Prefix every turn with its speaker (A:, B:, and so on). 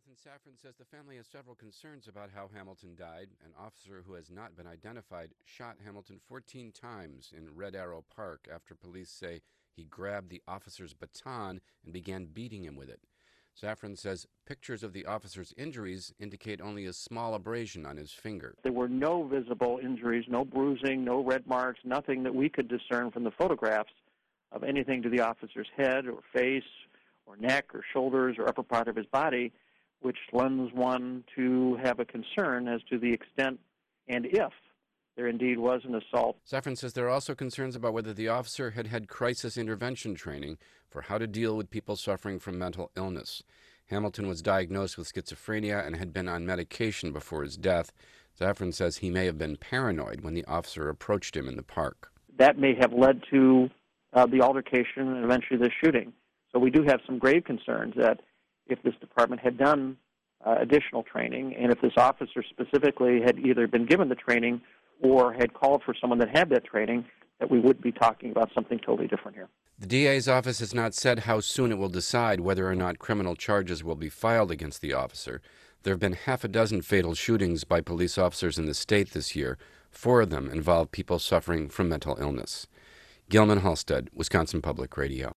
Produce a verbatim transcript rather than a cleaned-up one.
A: Jonathan Safran says the family has several concerns about how Hamilton died. An officer who has not been identified shot Hamilton fourteen times in Red Arrow Park after police say he grabbed the officer's baton and began beating him with it. Safran says pictures of the officer's injuries indicate only a small abrasion on his finger.
B: There were no visible injuries, no bruising, no red marks, nothing that we could discern from the photographs of anything to the officer's head or face or neck or shoulders or upper part of his body, which lends one to have a concern as to the extent and if there indeed was an assault.
A: Safran says there are also concerns about whether the officer had had crisis intervention training for how to deal with people suffering from mental illness. Hamilton was diagnosed with schizophrenia and had been on medication before his death. Safran says he may have been paranoid when the officer approached him in the park.
B: That may have led to uh, the altercation and eventually the shooting. So we do have some grave concerns that if this department had done uh, additional training and if this officer specifically had either been given the training or had called for someone that had that training, that we would be talking about something totally different here.
A: The D A's office has not said how soon it will decide whether or not criminal charges will be filed against the officer. There have been half a dozen fatal shootings by police officers in the state this year. Four of them involve people suffering from mental illness. Gilman Halstead, Wisconsin Public Radio.